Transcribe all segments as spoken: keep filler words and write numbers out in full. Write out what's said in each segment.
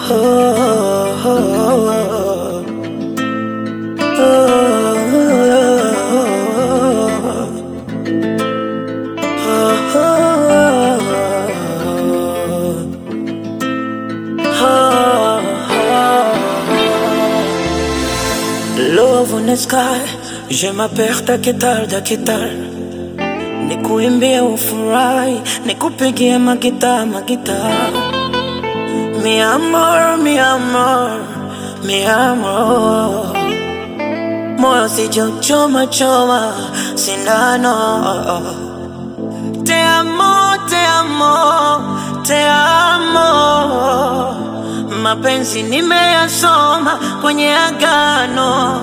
oh, oh, Love on the sky, je m'aperta ketal da ketal. Nikuimbie ufurahi, nikupigie magita magita. Mi amor, mi amor, mi amor. Moyo sijochoma choma sindano. Te amo, te amo, te amo. Mapenzi nimeyasoma kwenye agano.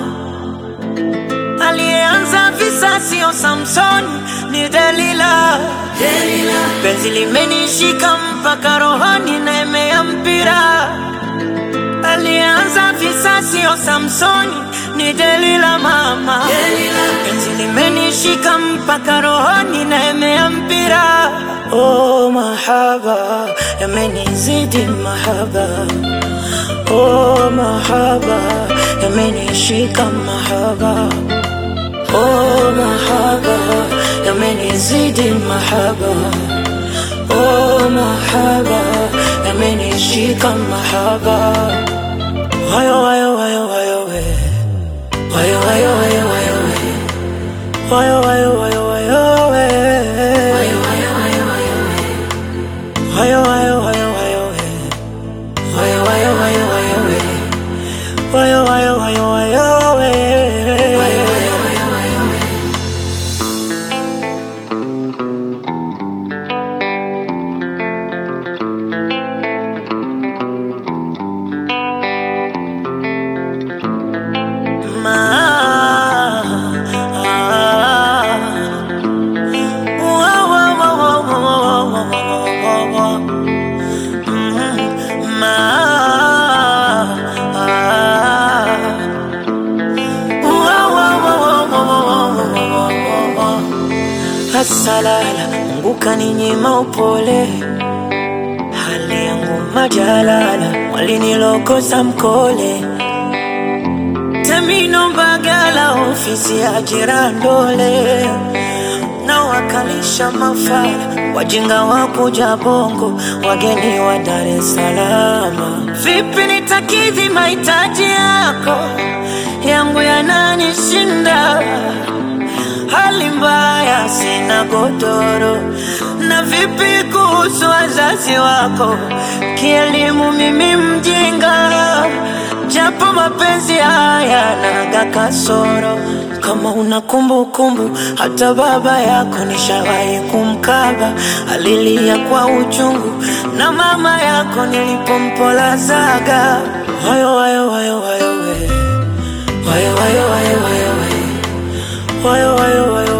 Alianza visa sio Samson, ni Delila. Delila. Penzi limenishika mpaka rohoni na imea mpira. Alianza visa sio Samson, ni Delila mama. Delila. Penzi limenishika mpaka rohoni na imea mpira. Oh mahaba, yamenizidi mahaba. Oh mahaba, yamenishika mahaba. Oh mahaba, yamenizidi mahaba. Oh mahaba, yamenishika mahaba. Wayo wayo wayo wayo we. Wayo wayo wayo wayo we. Wayo wayo wayo wayo we. Wayo wayo wayo wayo we. Wayo wayo wayo wayo we. Wayo wayo wayo wayo we. Wayo wayo wayo wayo we. Salala, Mungu kaninyima upole. Hali yangu majalala, walinilokosa mkole. Temino Mbagala, ofisi ya Jirandole. Na wakalisha mafala, wajinga wakuja Bongo, wageni wa Dar es Salaam. Vipi nitakidhi mahitaji yako, yangu yananishinda. Hali mbaya sina godoro. Na vipi kuhusu wazazi wako, kielimu mimi mjinga. Japo mapenzi haya naga kasoro. Kama una kumbu kumbu, hata baba yako nishawahi kumkaba. Alilia kwa uchungu, na mama yako nilipompola zaga. Wayo wayo wayo wayo we. Wayo wayo wayo wayo we. Wayo wayo wayo